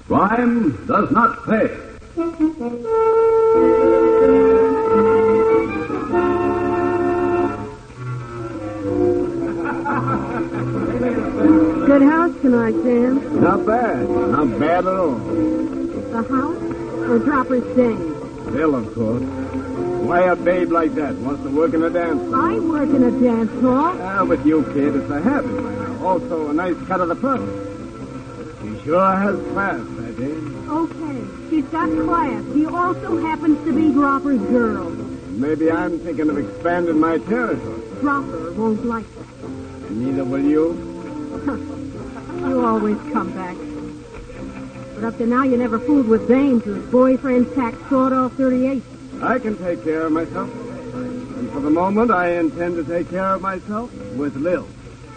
Crime does not pay. Good house tonight, Sam. Not bad. Not bad at all. The house or proper staying? Bill, of course. Why a babe like that wants to work in a dance hall? I work in a dance hall. Ah, but you, kid, it's a habit right now. Also, a nice cut of the purse. She sure has class, that is. Okay, she's got class. She also happens to be Dropper's girl. Maybe I'm thinking of expanding my territory. Dropper won't like that. Neither will you. You always come back. But up to now, you never fooled with Baines, whose boyfriend tacked sawed-off 38. I can take care of myself. And for the moment, I intend to take care of myself with Lil.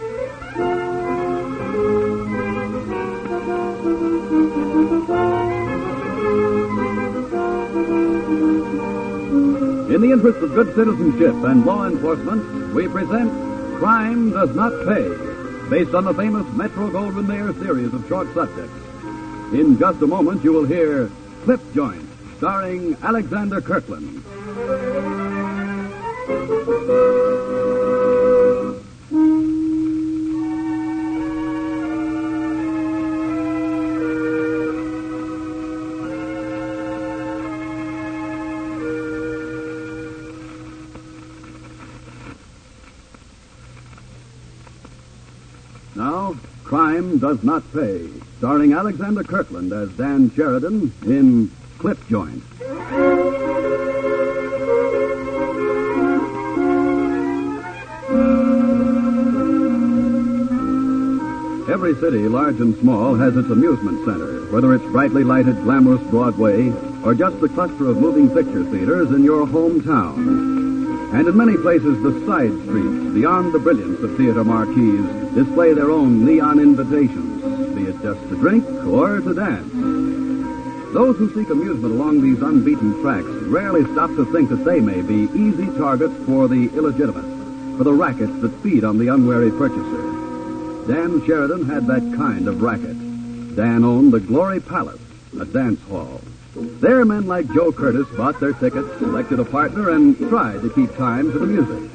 In the interest of good citizenship and law enforcement, we present Crime Does Not Pay, based on the famous Metro-Goldwyn-Mayer series of short subjects. In just a moment, you will hear Clip Joint, starring Alexander Kirkland. Now, Crime Does Not Pay, starring Alexander Kirkland as Dan Sheridan in Clip Joint. Every city, large and small, has its amusement center, whether it's brightly lighted, glamorous Broadway or just the cluster of moving picture theaters in your hometown. And in many places, the side streets, beyond the brilliance of theater marquees, display their own neon invitations, be it just to drink or to dance. Those who seek amusement along these unbeaten tracks rarely stop to think that they may be easy targets for the illegitimate, for the rackets that feed on the unwary purchaser. Dan Sheridan had that kind of racket. Dan owned the Glory Palace, a dance hall. There, men like Joe Curtis bought their tickets, selected a partner, and tried to keep time to the music.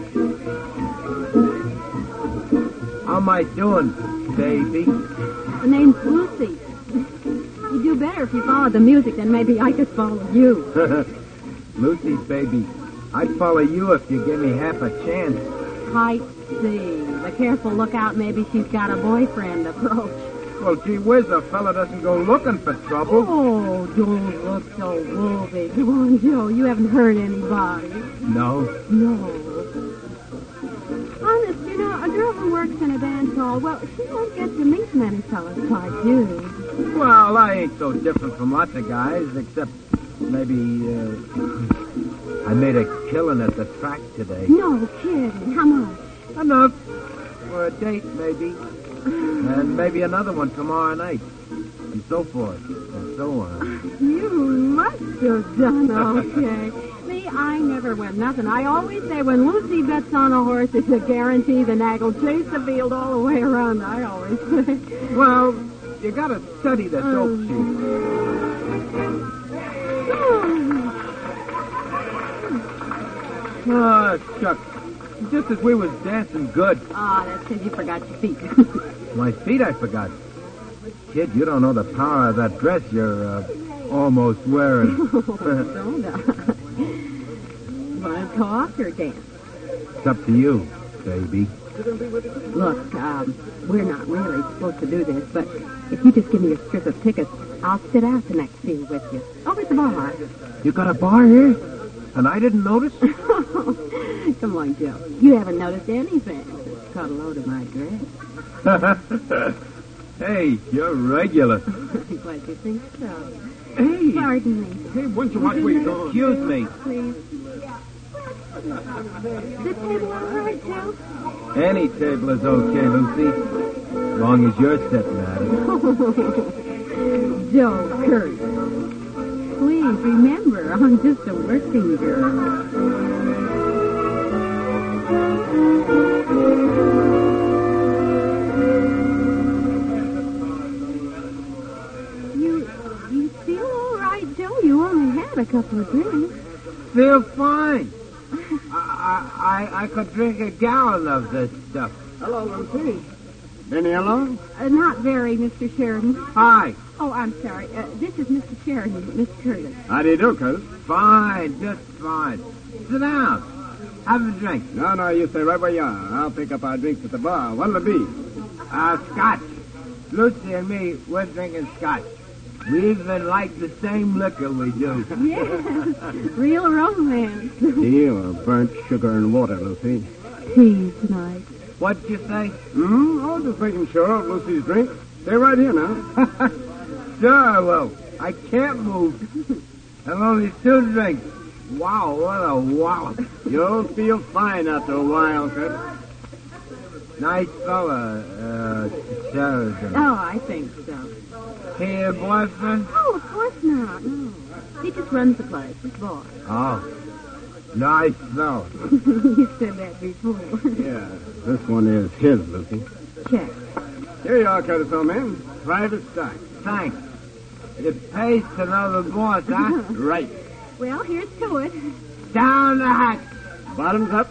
How am I doing, baby? The name's Lucy. You'd do better if you followed the music, then maybe I could follow you. Lucy, baby, I'd follow you if you give me half a chance. I see. But careful, look out. Maybe she's got a boyfriend approach. Well, gee whiz, a fella doesn't go looking for trouble. Oh, don't look so wolfy. Come on, Joe. You haven't hurt anybody. No? No. Honest, you know, a girl who works in a dance hall, well, she won't get to meet many fellas like you. Well, I ain't so different from lots of guys, except maybe, I made a killing at the track today. No kidding. How much? Enough. For a date, maybe. And maybe another one tomorrow night. And so forth. And so on. You must have done okay. See, I never win nothing. I always say when Lucy bets on a horse, it's a guarantee the nag will chase the field all the way around, I always say. Well, you gotta study the dope sheet. Oh, shucks. Just as we was dancing good. Ah, that's because you forgot your feet. My feet I forgot. Kid, you don't know the power of that dress you're almost wearing. Don't I? Want to go off your dance? It's up to you, baby. Look, we're not really supposed to do this, but if you just give me a strip of tickets, I'll sit out the next field with you. Over at the bar. You got a bar here? And I didn't notice? Come on, Joe. You haven't noticed anything. Just caught a load of my dress. Hey, you're regular. Glad you think so. Hey. Pardon me. Hey, why don't you watch where you're going? Excuse me. Please. The table all right, Joe? Any table is okay, Lucy. As long as you're sitting at it. Joe Curtis. Please remember, I'm just a working girl. Well, you only had a couple of drinks. Feel fine. I could drink a gallon of this stuff. Hello, Lucy. Been here long? Not very, Mr. Sheridan. Hi. Oh, I'm sorry. This is Mr. Sheridan, Miss Curtis. How do you do, Curtis? Fine, just fine. Sit down. Have a drink. No, you stay right where you are. I'll pick up our drinks at the bar. What'll it be? Scotch. Lucy and me, we're drinking scotch. We even like the same liquor we do. Yes, real romance. Tea or burnt sugar and water, Lucy? Tea tonight. What'd you say? Oh, just making sure of Lucy's drink. Stay right here now. Sure I will. I can't move. I've only 2 drinks. Wow, what a wallop. You'll feel fine after a while, Curtis. Nice fella, Sheridan. Oh, I think so. He your boyfriend? Oh, of course not. No. He just runs the place. His boss. Oh, nice fella. You said that before. Yeah, this one is his, Lucy. Check. Here you are, Curtis, old man. Private stock. Thanks. It pays to know the boss, huh? Right. Well, here's to it. Down the hatch. Bottoms up.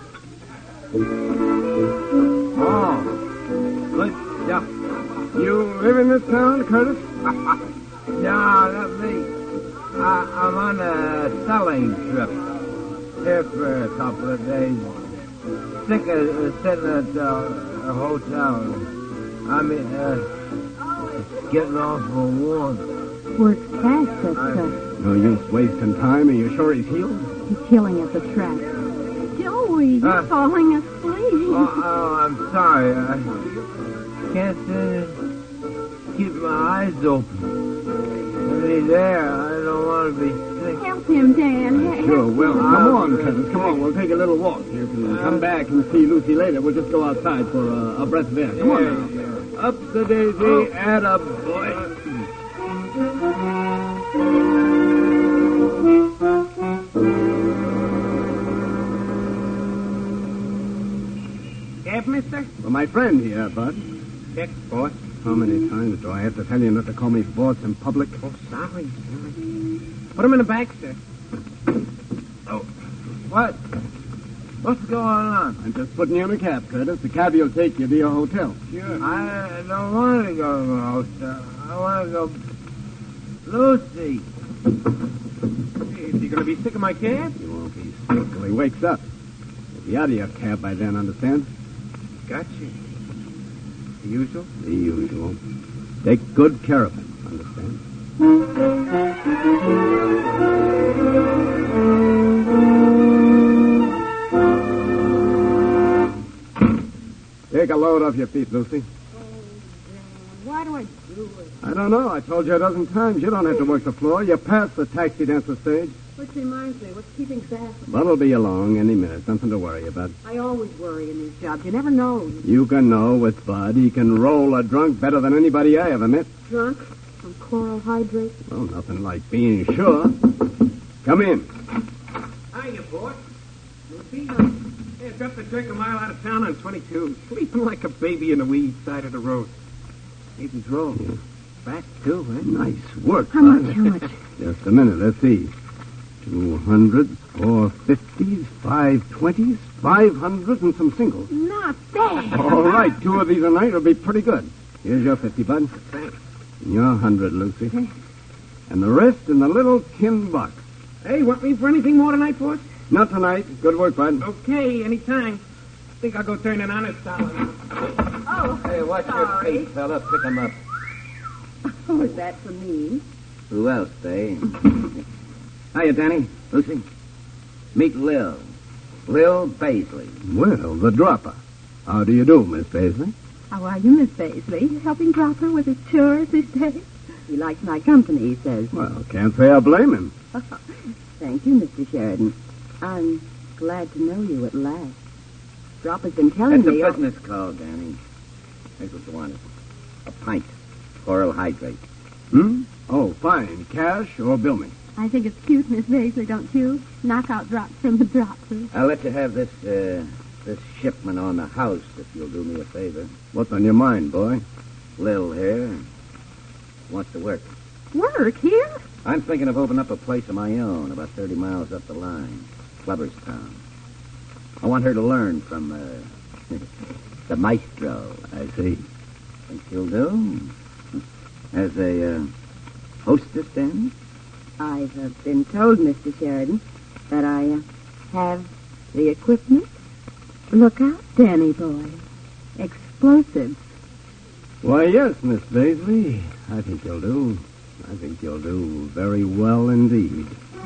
Oh, good stuff. You live in this town, Curtis? No, not me. I'm on a selling trip. Here for a couple of days. Sick of sitting at a hotel. I mean, it's getting awful warm. Works fast, that stuff. No use wasting time. Are you sure he's healed? He's killing at the track. Joey, you're falling asleep. Oh, I'm sorry. I can't keep my eyes open. When he's there, I don't want to be sick. Help him, Dan. Sure, well, come on, Curtis. Come on, we'll take a little walk. You can come back and see Lucy later. We'll just go outside for a breath of air. Come on now. Up the daisy, and a boy. Cab, mister? Well, my friend here, Bud. Check, boss. How many times do I have to tell you not to call me boss in public? Oh, sorry. Put him in the back, sir. Oh, what? What's going on? I'm just putting you in a cab, Curtis. The cab will take you to your hotel. Sure. I don't want to go to the hotel. I want to go... Lucy. Is he going to be sick of my cab? You won't be sick till he wakes up. He'll be out of your cab by then, understand? Gotcha. The usual? The usual. Take good care of him, understand? Take a load off your feet, Lucy. Why do I do it? I don't know. I told you a dozen times. You don't have to work the floor. You're past the taxi dancer stage. Which reminds me, what's keeping back? Bud'll be along any minute. Nothing to worry about. I always worry in these jobs. You never know. You can know with Bud. He can roll a drunk better than anybody I ever met. Drunk on chloral hydrate. Well, nothing like being sure. Come in. Hiya, boss. Lucy? Yeah, dropped a drink a mile out of town on 22. Sleeping like a baby in the weed side of the road. Baby's roll. Yeah. Back, too, eh? Nice work, How Bud. much? How much? Just a minute. Let's see. 200s, 450s, 520s, 500s, and some singles. Not bad. All right. 2 of these a night will be pretty good. Here's your 50, Bud. Thanks. And your 100, Lucy. And the rest in the little tin box. Hey, want me for anything more tonight, boss? Not tonight. Good work, Bud. Okay, anytime. Think I'll go turn an honest dollar. Oh, Hey, watch your feet, fella. Pick him up. oh, is that for me? Who else, eh? Hiya, Danny. Lucy. Meet Lil. Lil Baisley. Well, the dropper. How do you do, Miss Paisley? How are you, Miss Paisley? Helping Dropper with his chores this day? He likes my company, he says. Well, can't say I blame him. Thank you, Mr. Sheridan. I'm glad to know you at last. Dropper's been telling It's a me... business call, Danny. Here's what you wanted. A pint. Chloral hydrate. Oh, fine. Cash or bill me? I think it's cute, Miss Paisley, don't you? Knockout drops from the Dropper. I'll let you have this shipment on the house if you'll do me a favor. What's on your mind, boy? Lil here wants to work. Work here? I'm thinking of opening up a place of my own about 30 miles up the line, Flubberstown. I want her to learn from the maestro. I see. Think she'll do? As a hostess, then? I've been told, Mr. Sheridan, that I have the equipment. Look out, Danny boy. Explosives. Why, yes, Miss Baisley. I think you'll do. I think you'll do very well indeed.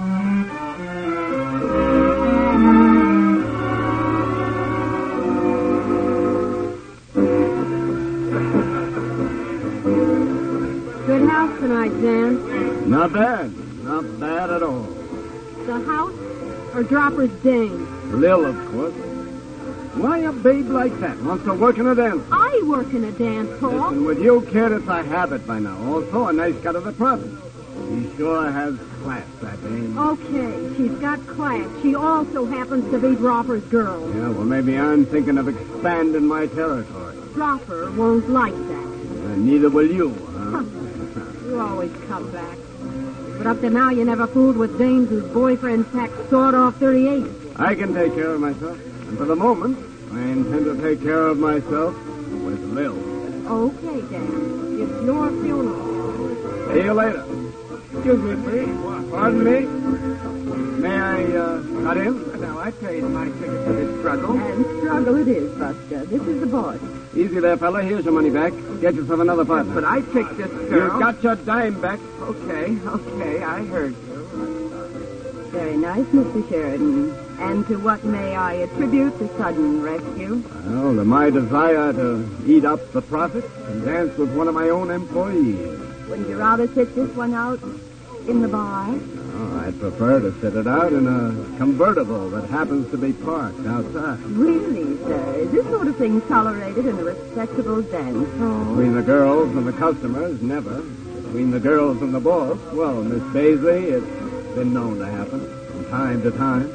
Good house tonight, Dan. Not bad. Not bad at all. The house or Dropper's dame? Lil, of course. Why a babe like that wants to work in a dance? I work in a dance hall. Listen, with you, kid, it's a habit by now. Also, a nice cut of the profit. She sure has class, that dame. Okay, she's got class. She also happens to be Dropper's girl. Yeah, well, maybe I'm thinking of expanding my territory. Dropper won't like that. Neither will you, huh? You always come back. But up to now, you never fooled with dames whose boyfriends pack sawed-off 38. I can take care of myself. And for the moment, I intend to take care of myself with Lil. Okay, Dan. It's your funeral. See you later. Excuse me, please. Pardon me? May I cut in? Now, I paid my ticket for this struggle. And struggle it is, Buster. This is the boss. Easy there, fella. Here's your money back. Get yourself another partner. But I picked this girl. You've got your dime back. Okay, I heard you. Very nice, Mr. Sheridan. And to what may I attribute the sudden rescue? Well, to my desire to eat up the profit and dance with one of my own employees. Wouldn't you rather sit this one out in the bar? Oh, I'd prefer to sit it out in a convertible that happens to be parked outside. Really, sir? Is this sort of thing tolerated in a respectable dance hall? Between the girls and the customers, never. Between the girls and the boss, well, Miss Baisley, it's been known to happen from time to time.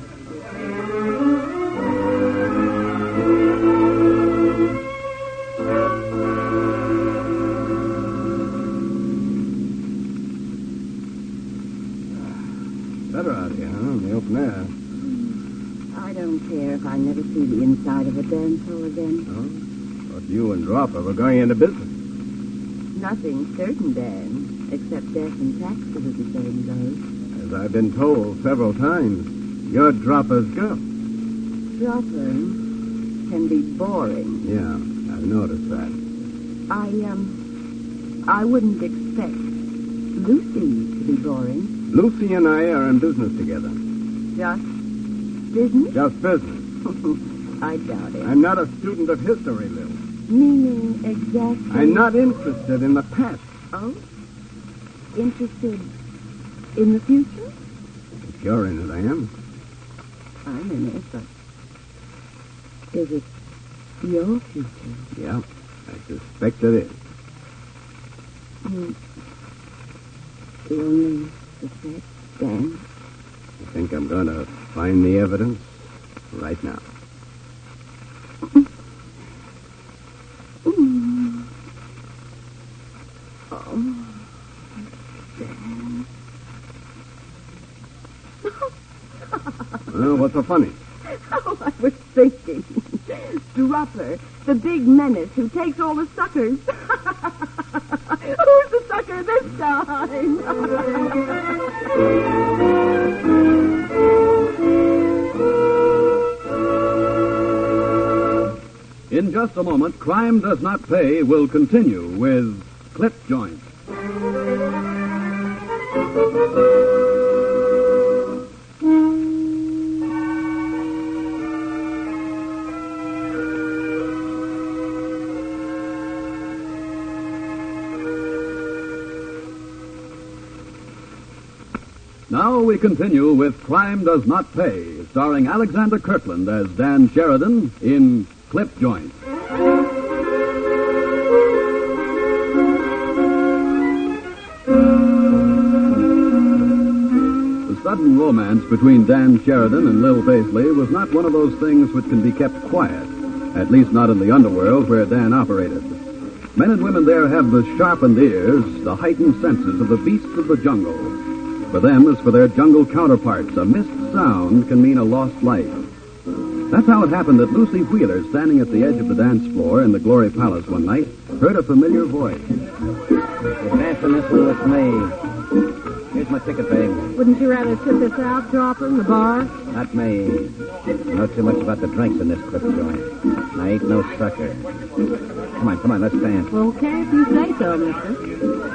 Better out here, huh? In the open air. I don't care if I never see the inside of a dance hall again. Oh? But you and Dropper were going into business. Nothing certain, Dan, except death and taxes, as the saying goes. As I've been told several times, you're Dropper's girl. Dropper can be boring. Yeah, I've noticed that. I wouldn't expect Lucy to be boring. Lucy and I are in business together. Just business? Just business. I doubt it. I'm not a student of history, Lil. Meaning exactly? I'm not interested in the past. Oh? Interested in the future? If you're in it, I am. I'm in it, but is it your future? Yeah, I suspect it is. You only suspect, Dan? I think I'm going to find the evidence right now. Well, what's so funny? Oh, I was thinking. Dropper, the big menace who takes all the suckers. Who's the sucker this time? In just a moment, Crime Does Not Pay will continue with Clip Joint. Now we continue with Crime Does Not Pay, starring Alexander Kirkland as Dan Sheridan in Clip Joint. The sudden romance between Dan Sheridan and Lil Baisley was not one of those things which can be kept quiet, at least not in the underworld where Dan operated. Men and women there have the sharpened ears, the heightened senses of the beasts of the jungle. For them, as for their jungle counterparts, a missed sound can mean a lost life. That's how it happened that Lucy Wheeler, standing at the edge of the dance floor in the Glory Palace one night, heard a familiar voice. You're dancing this one with me. Here's my ticket, babe. Wouldn't you rather sit this out, Dropper, in the bar? Not me. I know too much about the drinks in this clip joint. I ain't no sucker. Come on, let's dance. Okay, if you say so, mister.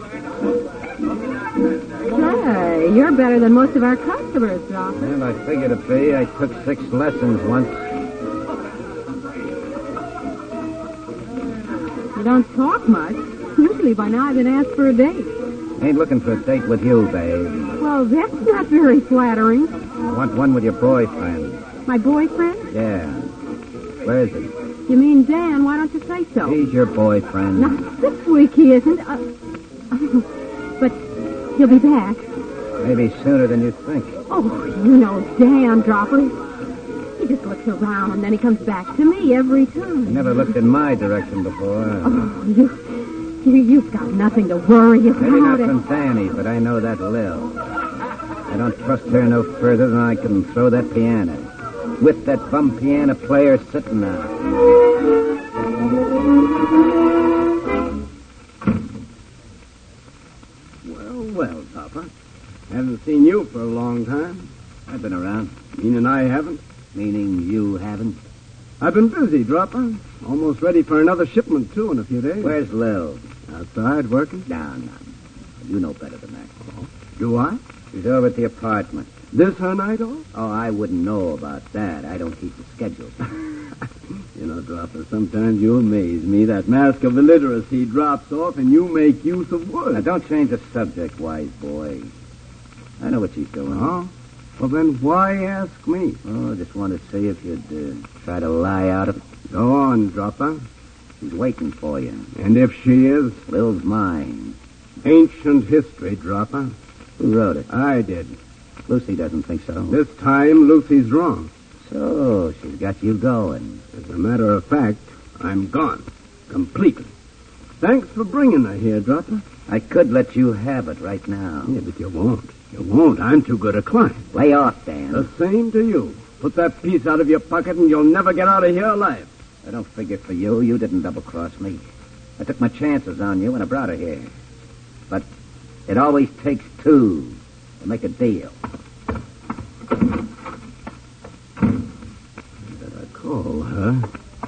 Say, you're better than most of our customers, Dropper. Well, I figured to be. I took 6 lessons once. You don't talk much. Usually by now I've been asked for a date. Ain't looking for a date with you, babe. Well, that's not very flattering. I want one with your boyfriend. My boyfriend? Yeah. Where is he? You mean Dan? Why don't you say so? He's your boyfriend. Not this week he isn't. But he'll be back. Maybe sooner than you think. Oh, you know Dan, Dropper. He just looks around and then he comes back to me every time. He never looked in my direction before. Oh, you've got nothing to worry about. Maybe not from Danny, but I know that Lil. I don't trust her no further than I can throw that piano. With that bum piano player sitting on it. Well, Papa. Haven't seen you for a long time. I've been around. Meaning I haven't? Meaning you haven't? I've been busy, Dropper. Almost ready for another shipment, too, in a few days. Where's Lil? Outside, working. No. You know better than that. Do I? She's over at the apartment. This her night off? Oh, I wouldn't know about that. I don't keep the schedules. You know, Dropper, sometimes you amaze me. That mask of illiteracy drops off and you make use of words. Now, don't change the subject, wise boy. I know what she's doing. Oh? Well, then why ask me? Oh, I just want to see if you'd try to lie out of it. Go on, Dropper. She's waiting for you. And if she is? Lil's mine. Ancient history, Dropper. Who wrote it? I did. Lucy doesn't think so. This time, Lucy's wrong. So, she's got you going. As a matter of fact, I'm gone. Completely. Thanks for bringing her here, Dropper. I could let you have it right now. Yeah, but you won't. You won't. I'm too good a client. Lay off, Dan. The same to you. Put that piece out of your pocket and you'll never get out of here alive. I don't figure for you. You didn't double-cross me. I took my chances on you when I brought her here. But it always takes 2 to make a deal. Did I call her?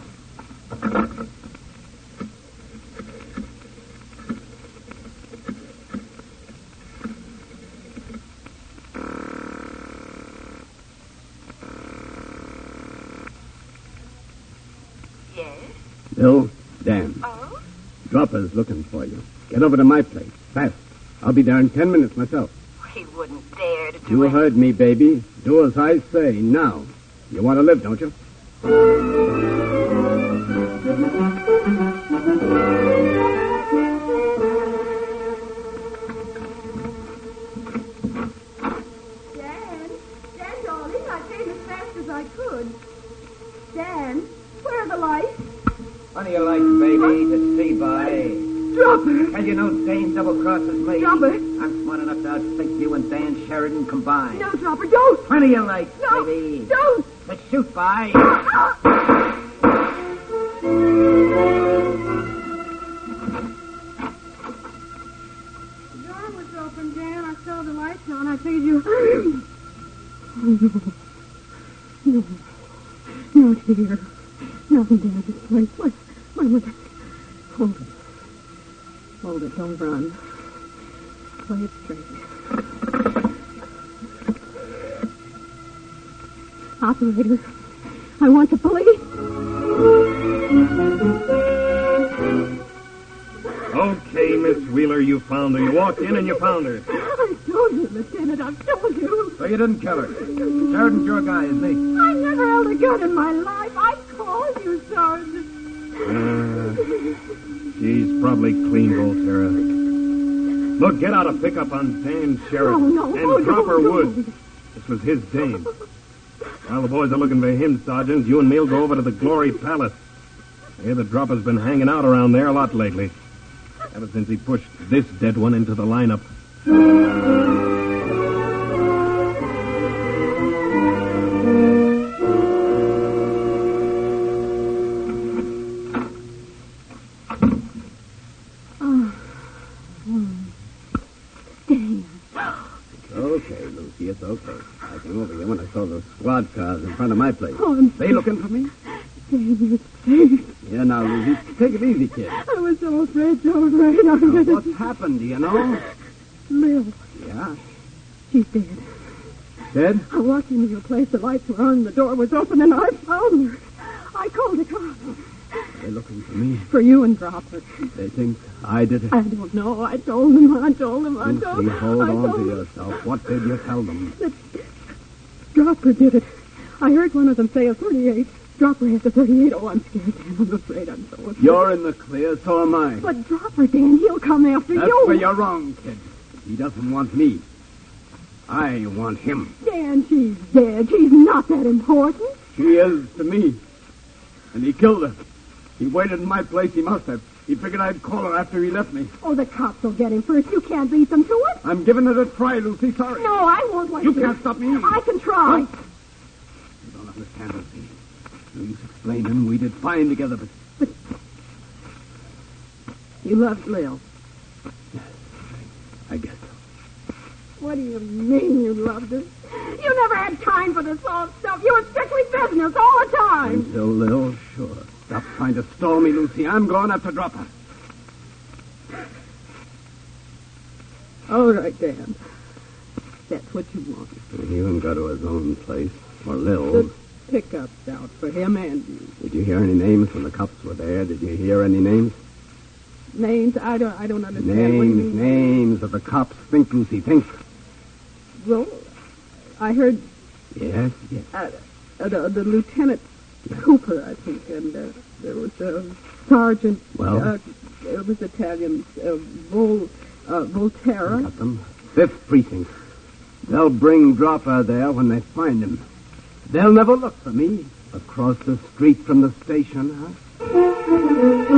Yes? Bill, Dan. Oh? Dropper's looking for you. Get over to my place. Fast. I'll be there in 10 minutes myself. He wouldn't dare to do You it. heard me, baby. Do as I say now. You want to live, don't you? Dan, darling, I came as fast as I could. Dan, where are the lights? What do you like, baby, to see by? Dropper! And you know Dane double-crosses me. Dropper! I'm smart enough to outthink you and Dan Sheridan combined. No, Dropper, don't! Plenty you like, No, baby. don't! To shoot by. The door was open, Dan. I saw the lights on. I figured you... No, dear. Nothing down this place. What? Hold it. Hold it. Don't run. Play it straight. Operator, I want the police. Okay, Miss Wheeler, you found her. You walked in and you found her. I told you, Lieutenant. I've told you. So you didn't kill her. Sheridan's your guy, isn't he? I never held a gun in my life. I called you, Sergeant. She's probably clean, Volterra. Look, get out a pickup on Dan Sheridan. No, and drop her no. woods. This was his dame. While the boys are looking for him, Sergeant, you and me'll go over to the Glory Palace. Yeah, the dropper's been hanging out around there a lot lately. Ever since he pushed this dead one into the lineup. Okay, Lucy, it's okay. I came over here when I saw those squad cars in front of my place. Oh, I'm They looking for me? Dan, you're safe. Yeah, now, Lucy, take it easy, kid. I was so afraid. Now, what's happened, do you know? Liv, Yeah? she's dead. Dead? I walked into your place, the lights were on, the door was open, and I found her. I called the cops. They're looking for me. For you and Dropper. They think I did it. I don't know. I told them. Lucy, hold on to yourself. What did you tell them? That Dropper did it. I heard one of them say a 38. Dropper has a 38. Oh, I'm scared, Dan. I'm afraid. I'm so afraid. You're in the clear, so am I. But Dropper, Dan, he'll come after That's you. where you're wrong, kid. He doesn't want me. I want him. Dan, she's dead. She's not that important. She is to me. And he killed her. He waited in my place. He must have. He figured I'd call her after he left me. Oh, the cops will get him first. You can't beat them to it. I'm giving it a try, Lucy. Sorry. No, I won't let You can't stop me. I can try. You don't understand, Lucy. Please explain, and we did fine together, but... You loved Lil. I guess so. What do you mean you loved her? You never had time for this old stuff. You were strictly business all the time. Until Lil, sure. Stop trying to stall me, Lucy. I'm going after Dropper. All right, Dan. That's what you want. He even got to his own place. Or Lil. The pickup's out for him and you. Did you hear any names when the cops were there? Did you hear any names? Names? I don't understand. What do you mean? Names that the cops think, Lucy. Think. Well, I heard Yes. the Lieutenant Cooper, I think, and there was Sergeant. Well? It was Italian. Volterra. Got them. 5th Precinct. They'll bring Dropper there when they find him. They'll never look for me. Across the street from the station, huh?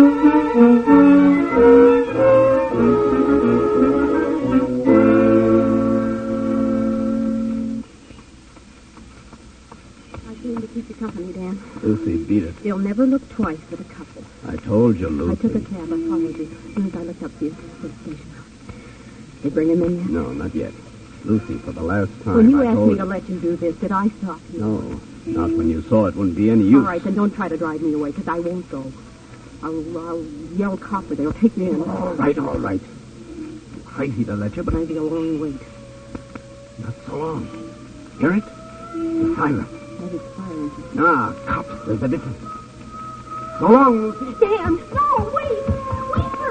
I came to keep you company, Dan. Lucy, beat it. They'll never look twice at a couple. I told you, I Lucy. took a cab. I followed you. As soon as I looked up for you, to the station house. They bring him in yet? No, not yet. Lucy, for the last time, When you I asked told me to let you do this, did I stop you? No, not when you saw it wouldn't be any use. All right, then don't try to drive me away, because I won't go. I'll yell copper. They'll take me in. All right. I'm crazy to let you, but Maybe a long wait. not so long. Hear it? The silence. That is silence. Nah, cops, there's a difference. So long, Lucy. Dan! No, wait! Wait for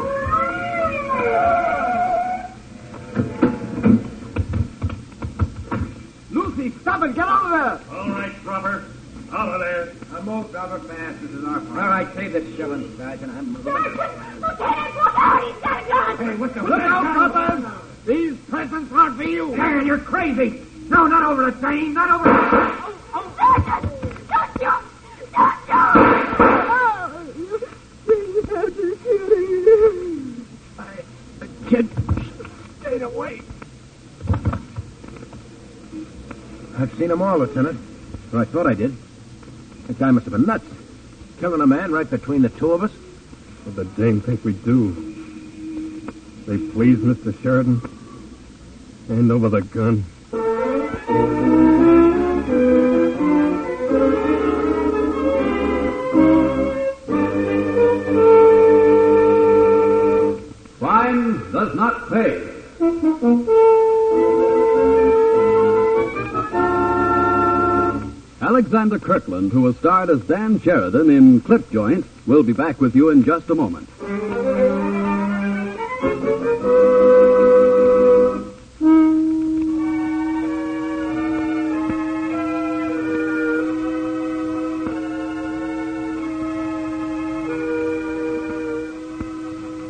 me! Lucy, stop it! Get out of there! All right, Dropper. Out of there. I'm moved Dropper fast. This is our fault. All right, save this shoving, Sergeant. I'm... Lieutenant, look out! He's got a gun! Hey, what's the... Look out, Coppers! These presents aren't for you! Dan, you're crazy. No, not over the train. Not over the... Sergeant! Don't shoot! Don't shoot! Oh, you have to shoot him. Kid, stayed away. I've seen them all, Lieutenant. Or I thought I did. That guy must have been nuts. Killing a man right between the two of us. What the dame think we do? They please, Mr. Sheridan? Hand over the gun. Crime does not pay. Alexander Kirkland, who has starred as Dan Sheridan in Clip Joint, will be back with you in just a moment.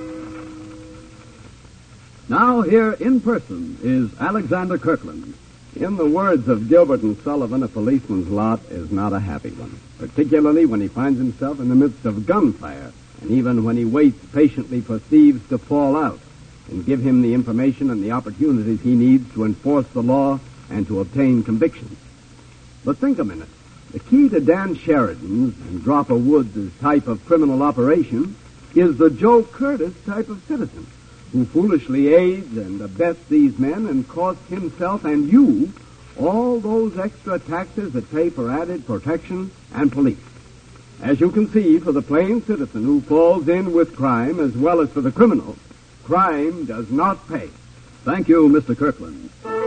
Now, here in person is Alexander Kirkland. In the words of Gilbert and Sullivan, a policeman's lot is not a happy one, particularly when he finds himself in the midst of gunfire, and even when he waits patiently for thieves to fall out and give him the information and the opportunities he needs to enforce the law and to obtain convictions. But think a minute. The key to Dan Sheridan's and Dropper Woods' type of criminal operation is the Joe Curtis type of citizen, who foolishly aids and abets these men and costs himself and you all those extra taxes that pay for added protection and police. As you can see, for the plain citizen who falls in with crime as well as for the criminal, crime does not pay. Thank you, Mr. Kirkland.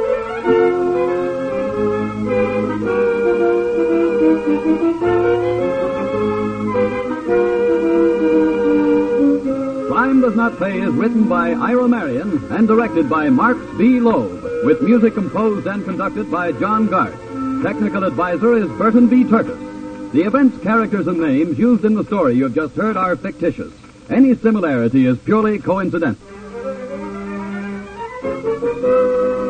Crime Does Not Pay is written by Ira Marion and directed by Marks B. Loeb, with music composed and conducted by John Gart. Technical advisor is Burton B. Turtis. The events, characters, and names used in the story you have just heard are fictitious. Any similarity is purely coincidental.